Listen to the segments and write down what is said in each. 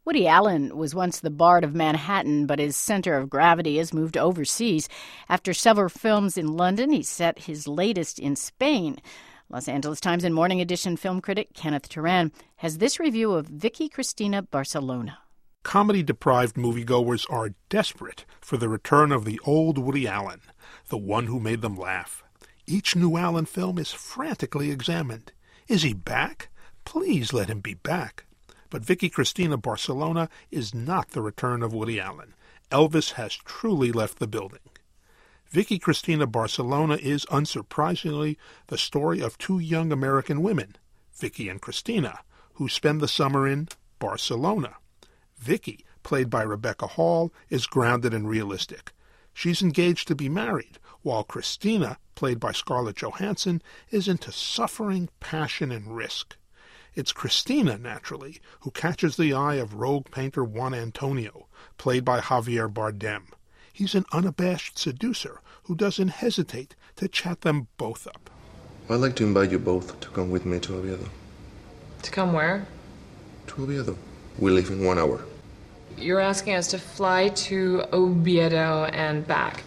Woody Allen was once the Bard of Manhattan, but his center of gravity has moved overseas. After several films in London, he set his latest in Spain. Los Angeles Times and Morning Edition film critic Kenneth Turan has this review of Vicky Cristina Barcelona. Comedy-deprived moviegoers are desperate for the return of the old Woody Allen, the one who made them laugh. Each new Allen film is frantically examined. Is he back? Please let him be back. But Vicky Cristina Barcelona is not the return of Woody Allen. Elvis has truly left the building. Vicky Cristina Barcelona is, unsurprisingly, the story of two young American women, Vicky and Cristina, who spend the summer in Barcelona. Vicky, played by Rebecca Hall, is grounded and realistic. She's engaged to be married, while Cristina, played by Scarlett Johansson, is into suffering, passion, and risk. It's Cristina, naturally, who catches the eye of rogue painter Juan Antonio, played by Javier Bardem. He's an unabashed seducer who doesn't hesitate to chat them both up. I'd like to invite you both to come with me to Oviedo. To come where? To Oviedo. We leave in 1 hour. You're asking us to fly to Oviedo and back?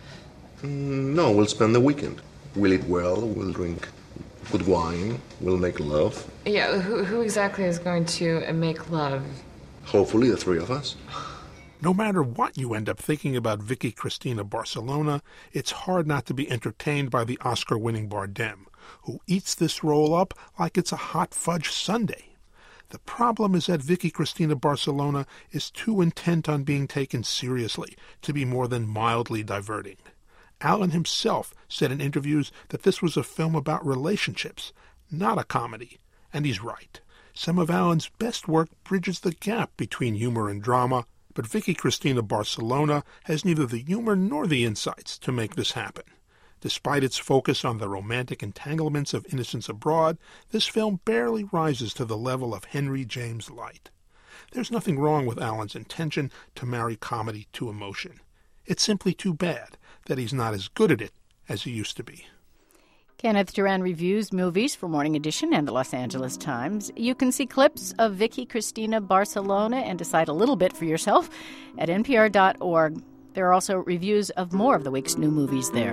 No, we'll spend the weekend. We'll eat well, we'll drink good wine, we'll make love. Yeah, who exactly is going to make love? Hopefully the three of us. No matter what you end up thinking about Vicky Cristina Barcelona, it's hard not to be entertained by the Oscar-winning Bardem, who eats this role up like it's a hot fudge sundae. The problem is that Vicky Cristina Barcelona is too intent on being taken seriously to be more than mildly diverting. Allen himself said in interviews that this was a film about relationships, not a comedy, and he's right. Some of Allen's best work bridges the gap between humor and drama, but Vicky Cristina Barcelona has neither the humor nor the insights to make this happen. Despite its focus on the romantic entanglements of Innocents Abroad, this film barely rises to the level of Henry James Light. There's nothing wrong with Allen's intention to marry comedy to emotion. It's simply too bad that he's not as good at it as he used to be. Kenneth Turan reviews movies for Morning Edition and the Los Angeles Times. You can see clips of Vicky Cristina Barcelona and decide a little bit for yourself at npr.org. There are also reviews of more of the week's new movies there.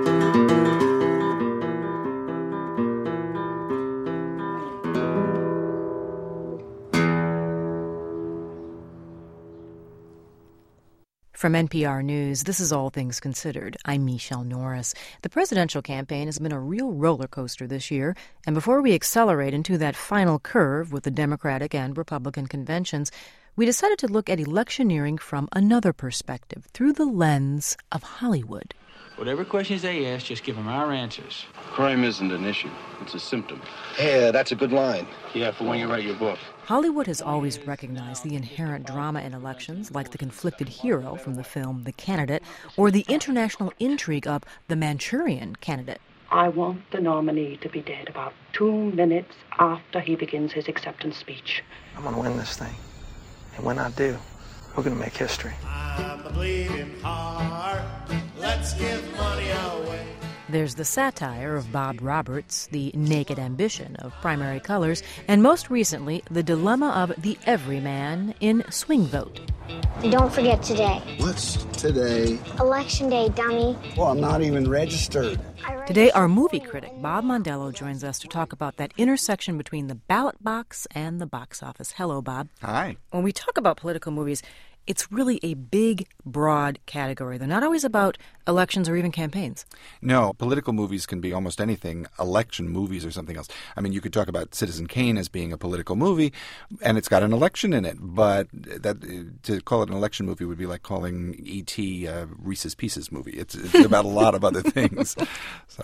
From NPR News, this is All Things Considered. I'm Michelle Norris. The presidential campaign has been a real roller coaster this year, and before we accelerate into that final curve with the Democratic and Republican conventions, we decided to look at electioneering from another perspective, through the lens of Hollywood. Whatever questions they ask, just give them our answers. Crime isn't an issue. It's a symptom. Yeah, that's a good line. Yeah, for when you write your book. Hollywood has always recognized the inherent drama in elections, like the conflicted hero from the film The Candidate, or the international intrigue of The Manchurian Candidate. I want the nominee to be dead about 2 minutes after he begins his acceptance speech. I'm going to win this thing. And when I do, we're going to make history. I'm a bleeding heart. Let's give money away. There's the satire of Bob Roberts, the naked ambition of Primary Colors, and most recently, the dilemma of the everyman in Swing Vote. Don't forget today. What's today? Election day, dummy. Well, I'm not even registered. Today, our movie critic, Bob Mondello, joins us to talk about that intersection between the ballot box and the box office. Hello, Bob. Hi. When we talk about political movies, it's really a big, broad category. They're not always about elections or even campaigns. No, political movies can be almost anything. Election movies or something else. I mean, you could talk about Citizen Kane as being a political movie, and it's got an election in it. But to call it an election movie would be like calling E.T. Reese's Pieces movie. It's about a lot of other things. So,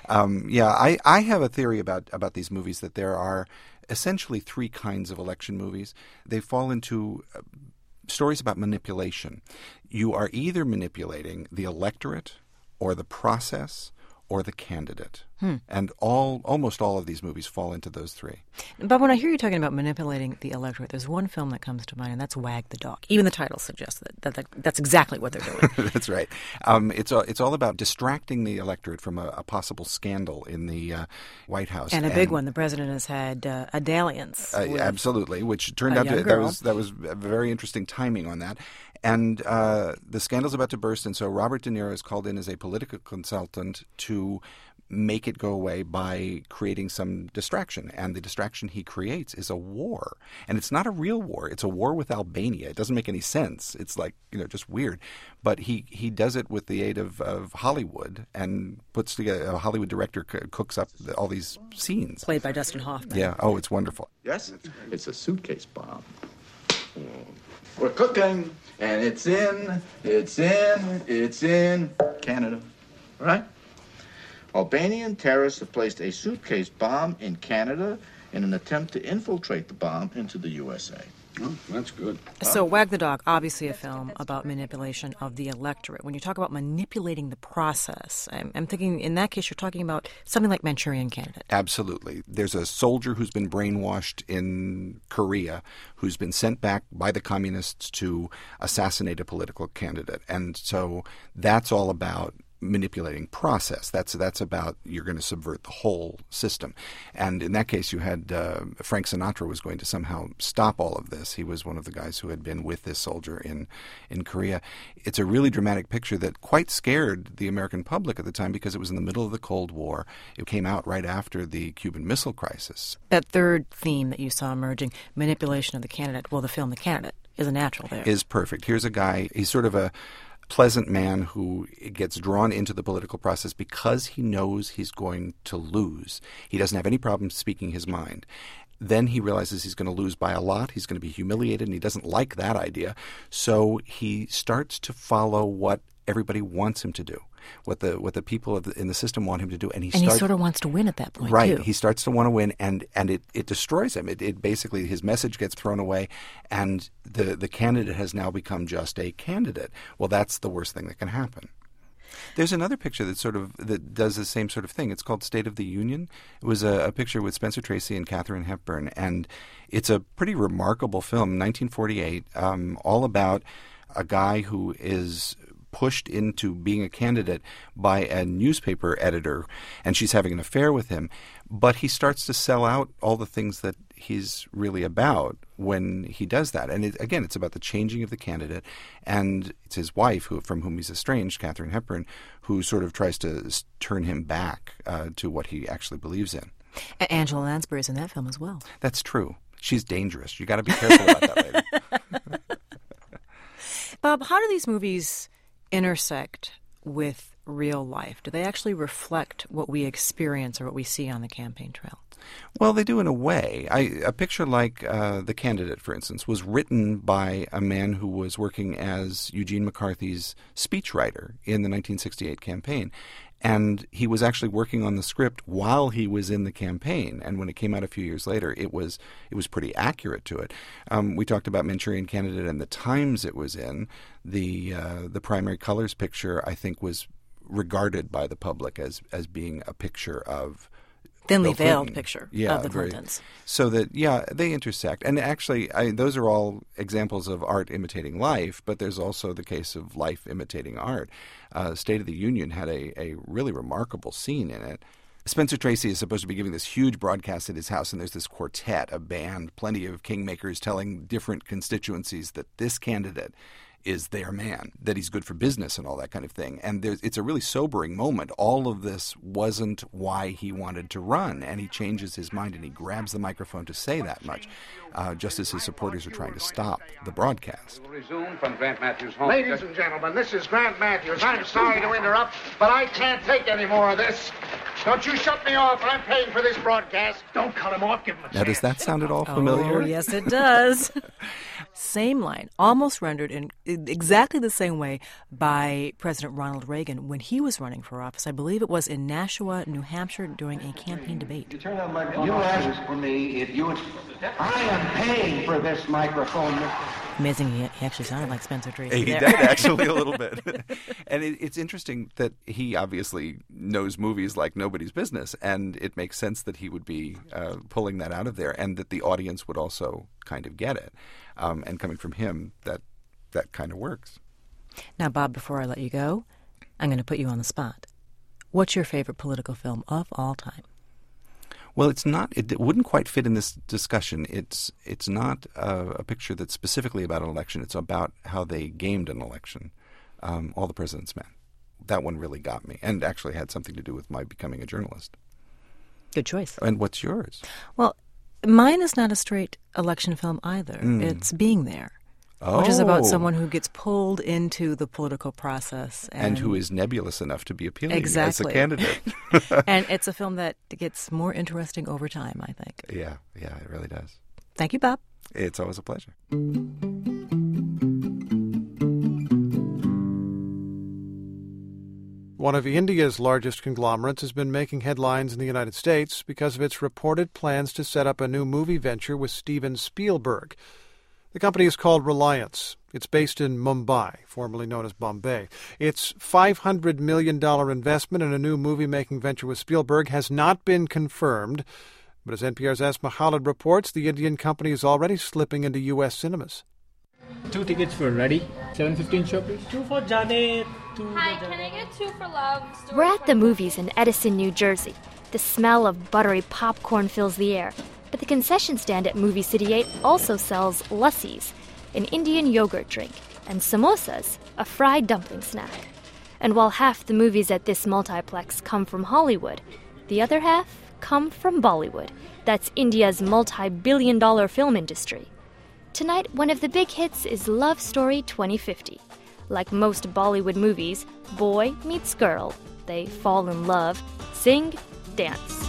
I have a theory about these movies that there are essentially three kinds of election movies. They fall into stories about manipulation. You are either manipulating the electorate or the process or the candidate. And almost all of these movies fall into those three. Bob, when I hear you talking about manipulating the electorate, there's one film that comes to mind, and that's Wag the Dog. Even the title suggests that's exactly what they're doing. That's right. It's all about distracting the electorate from a possible scandal in the White House. And a big one. The president has had a dalliance. Absolutely, which turned out that was very interesting timing on that. And the scandal's about to burst, and so Robert De Niro is called in as a political consultant to make it go away by creating some distraction. And the distraction he creates is a war. And it's not a real war. It's a war with Albania. It doesn't make any sense. It's like, just weird. But he does it with the aid of Hollywood and puts together, a Hollywood director cooks up all these scenes. Played by Dustin Hoffman. Yeah. Oh, it's wonderful. Yes, it's a suitcase bomb. We're cooking, and it's in Canada, right? Albanian terrorists have placed a suitcase bomb in Canada in an attempt to infiltrate the bomb into the USA. Oh, that's good. So Wag the Dog, obviously a film about manipulation of the electorate. When you talk about manipulating the process, I'm thinking in that case you're talking about something like Manchurian Candidate. Absolutely. There's a soldier who's been brainwashed in Korea who's been sent back by the communists to assassinate a political candidate. And so that's all about manipulating process. That's about you're going to subvert the whole system. And in that case, you had Frank Sinatra was going to somehow stop all of this. He was one of the guys who had been with this soldier in Korea. It's a really dramatic picture that quite scared the American public at the time because it was in the middle of the Cold War. It came out right after the Cuban Missile Crisis. That third theme that you saw emerging, manipulation of the candidate, well, the film The Candidate is a natural there. Is perfect. Here's a guy, he's sort of a pleasant man who gets drawn into the political process because he knows he's going to lose. He doesn't have any problem speaking his mind. Then he realizes he's going to lose by a lot. He's going to be humiliated, and he doesn't like that idea. So he starts to follow what everybody wants him to do, what the people in the system want him to do, and he sort of wants to win at that point, right? Too. He starts to want to win, and it destroys him. It basically, his message gets thrown away, and the candidate has now become just a candidate. Well, that's the worst thing that can happen. There's another picture that does the same sort of thing. It's called State of the Union. It was a picture with Spencer Tracy and Katharine Hepburn, and it's a pretty remarkable film, 1948, all about a guy who is pushed into being a candidate by a newspaper editor, and she's having an affair with him. But he starts to sell out all the things that he's really about when he does that. And again, it's about the changing of the candidate, and it's his wife, from whom he's estranged, Katharine Hepburn, who sort of tries to turn him back to what he actually believes in. And Angela Lansbury's in that film as well. That's true. She's dangerous. You got to be careful about that later. Bob, how do these movies intersect with real life? Do they actually reflect what we experience or what we see on the campaign trail? Well, they do in a way. A picture like The Candidate, for instance, was written by a man who was working as Eugene McCarthy's speechwriter in the 1968 campaign. And he was actually working on the script while he was in the campaign. And when it came out a few years later, it was pretty accurate to it. We talked about Manchurian Candidate and the times it was in. The primary colors picture, I think, was regarded by the public as being a picture of thinly veiled picture of the Clintons. So that, they intersect. And actually, those are all examples of art imitating life, but there's also the case of life imitating art. State of the Union had a really remarkable scene in it. Spencer Tracy is supposed to be giving this huge broadcast at his house, and there's this quartet, a band, plenty of kingmakers telling different constituencies that this candidate is their man, that he's good for business and all that kind of thing. And it's a really sobering moment. All of this wasn't why he wanted to run, and he changes his mind and he grabs the microphone to say that much, just as his supporters are trying to stop the broadcast. We'll resume from Grant Matthews' home. Ladies and gentlemen, this is Grant Matthews. I'm sorry to interrupt, but I can't take any more of this. Don't you shut me off. I'm paying for this broadcast. Don't cut him off. Give him a chance. Now, does that sound at all familiar? Oh, yes, it does. Same line, almost rendered in exactly the same way by President Ronald Reagan when he was running for office. I believe it was in Nashua, New Hampshire, during a campaign debate. You asked for me if you... I am paying for this microphone. Amazing, he actually sounded like Spencer Tracy. He there. did, actually, a little bit. And it's interesting that he obviously knows movies like nobody's business, and it makes sense that he would be pulling that out of there, and that the audience would also kind of get it. And coming from him, that kind of works. Now, Bob, before I let you go, I'm going to put you on the spot. What's your favorite political film of all time? Well, it's not. It wouldn't quite fit in this discussion. It's not a picture that's specifically about an election. It's about how they gamed an election. All the President's Men. That one really got me, and actually had something to do with my becoming a journalist. Good choice. And what's yours? Well, mine is not a straight election film either. It's Being There. Which is about someone who gets pulled into the political process. And who is nebulous enough to be appealing as a candidate. And it's a film that gets more interesting over time, I think. Yeah, it really does. Thank you, Bob. It's always a pleasure. One of India's largest conglomerates has been making headlines in the United States because of its reported plans to set up a new movie venture with Steven Spielberg. The company is called Reliance. It's based in Mumbai, formerly known as Bombay. Its $500 million investment in a new movie-making venture with Spielberg has not been confirmed. But as NPR's Asma Khalid reports, the Indian company is already slipping into U.S. cinemas. 2 tickets for Ready, 7:15 show, please. 2 for Jane, 2 Hi, can I get 2 for Love? We're at the movies in Edison, New Jersey. The smell of buttery popcorn fills the air. But the concession stand at Movie City 8 also sells lassis, an Indian yogurt drink, and samosas, a fried dumpling snack. And while half the movies at this multiplex come from Hollywood, the other half come from Bollywood. That's India's multi-billion-dollar film industry. Tonight, one of the big hits is Love Story 2050. Like most Bollywood movies, boy meets girl. They fall in love, sing, dance.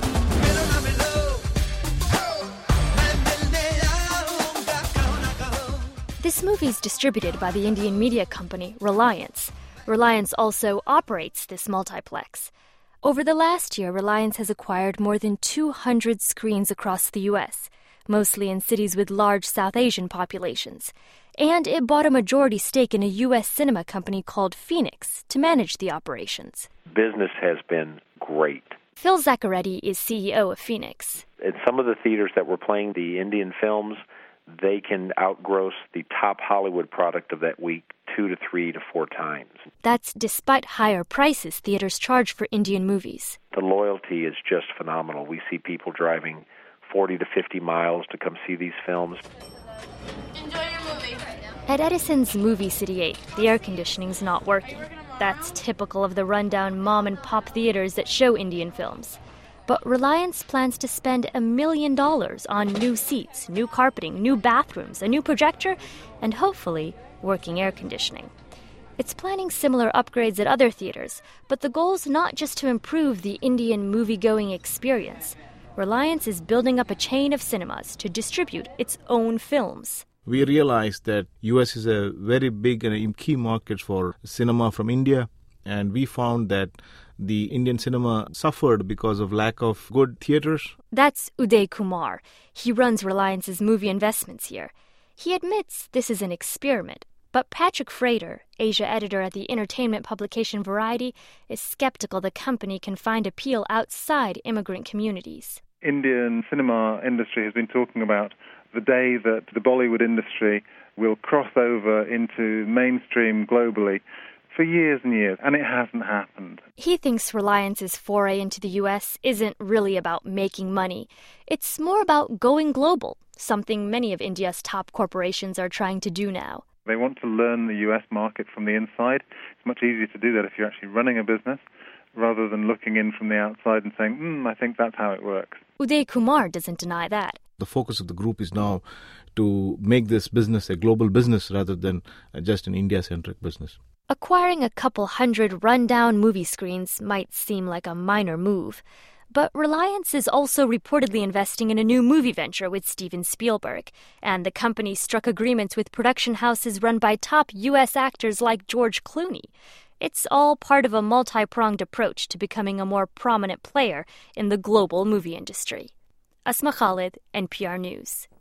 This movie is distributed by the Indian media company Reliance. Reliance also operates this multiplex. Over the last year, Reliance has acquired more than 200 screens across the U.S., mostly in cities with large South Asian populations. And it bought a majority stake in a U.S. cinema company called Phoenix to manage the operations. Business has been great. Phil Zaccaretti is CEO of Phoenix. At some of the theaters that were playing the Indian films, they can outgross the top Hollywood product of that week 2 to 3 to 4 times. That's despite higher prices theaters charge for Indian movies. The loyalty is just phenomenal. We see people driving 40 to 50 miles to come see these films. Enjoy your movie. At Edison's Movie City 8, the air conditioning's not working. That's typical of the rundown mom-and-pop theaters that show Indian films. But Reliance plans to spend $1 million on new seats, new carpeting, new bathrooms, a new projector, and hopefully working air conditioning. It's planning similar upgrades at other theaters, but the goal's not just to improve the Indian movie-going experience. Reliance is building up a chain of cinemas to distribute its own films. We realized that U.S. is a very big and key market for cinema from India, and we found that the Indian cinema suffered because of lack of good theaters. That's Uday Kumar. He runs Reliance's movie investments here. He admits this is an experiment, but Patrick Frater, Asia editor at the entertainment publication Variety, is skeptical the company can find appeal outside immigrant communities. Indian cinema industry has been talking about the day that the Bollywood industry will cross over into mainstream globally for years and years, and it hasn't happened. He thinks Reliance's foray into the U.S. isn't really about making money. It's more about going global, something many of India's top corporations are trying to do now. They want to learn the U.S. market from the inside. It's much easier to do that if you're actually running a business rather than looking in from the outside and saying, I think that's how it works. Uday Kumar doesn't deny that. The focus of the group is now to make this business a global business rather than just an India-centric business. Acquiring a couple hundred rundown movie screens might seem like a minor move, but Reliance is also reportedly investing in a new movie venture with Steven Spielberg, and the company struck agreements with production houses run by top U.S. actors like George Clooney. It's all part of a multi-pronged approach to becoming a more prominent player in the global movie industry. Asma Khalid, NPR News.